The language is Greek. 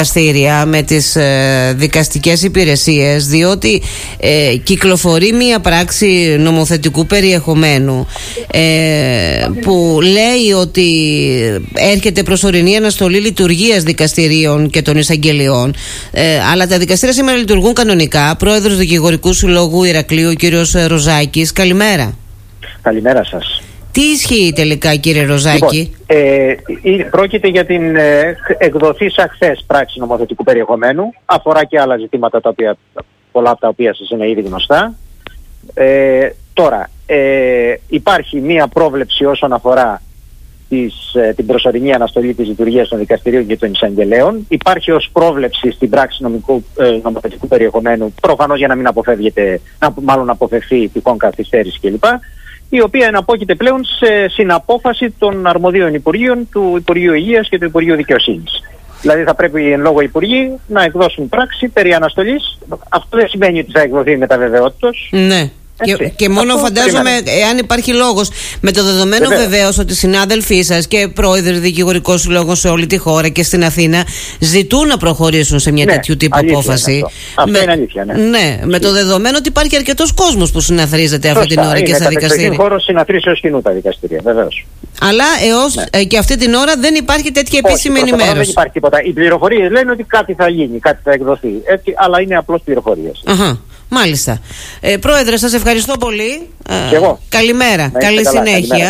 δικαστήρια, με τις δικαστικές υπηρεσίες, διότι κυκλοφορεί μία πράξη νομοθετικού περιεχομένου που λέει ότι έρχεται προσωρινή αναστολή λειτουργίας δικαστηρίων και των εισαγγελιών, αλλά τα δικαστήρια σήμερα λειτουργούν κανονικά. Πρόεδρος Δικηγορικού Συλλόγου Ηρακλείου, ο κύριος Ροζάκης, καλημέρα. Καλημέρα σας. Τι ισχύει τελικά, κύριε Ροζάκη? Πρόκειται για την εκδοθήσα χθες πράξη νομοθετικού περιεχομένου. Αφορά και άλλα ζητήματα, πολλά από τα οποία σας είναι ήδη γνωστά. Τώρα, υπάρχει μία πρόβλεψη όσον αφορά την προσωρινή αναστολή της λειτουργίας των δικαστηρίων και των εισαγγελέων. Υπάρχει ως πρόβλεψη στην πράξη νομοθετικού περιεχομένου, προφανώς για να μην αποφευθεί τυχόν καθυστέρηση κλπ., η οποία εναπόκειται πλέον σε συναπόφαση των αρμοδίων Υπουργείων, του Υπουργείου Υγείας και του Υπουργείου Δικαιοσύνης. Δηλαδή θα πρέπει εν λόγω Υπουργοί να εκδώσουν πράξη περί αναστολής. Αυτό δεν σημαίνει ότι θα εκδοθεί με τα βεβαιότητος. Ναι. Και μόνο αυτό φαντάζομαι, εάν υπάρχει λόγος, με το δεδομένο βεβαίως ότι οι συνάδελφοί σας και πρόεδροι δικηγορικών συλλόγων σε όλη τη χώρα και στην Αθήνα ζητούν να προχωρήσουν σε μια τέτοιου τύπου απόφαση. Αυτό είναι αλήθεια, ναι. Ναι, με το δεδομένο ότι υπάρχει αρκετός κόσμος που συναθρίζεται αυτή την ώρα και στα δικαστήρια. Είναι χώρος συναθρήσεως κοινού τα δικαστήρια, βεβαίως. Αλλά έως και αυτή την ώρα δεν υπάρχει τέτοια επίσημη ενημέρωση. Δεν υπάρχει τίποτα. Οι πληροφορίες λένε ότι κάτι θα γίνει, κάτι θα εκδοθεί. Έτσι, αλλά είναι απλώς πληροφορίες. Μάλιστα. Πρόεδρε, σας ευχαριστώ πολύ. Και εγώ. Καλημέρα. Καλή συνέχεια.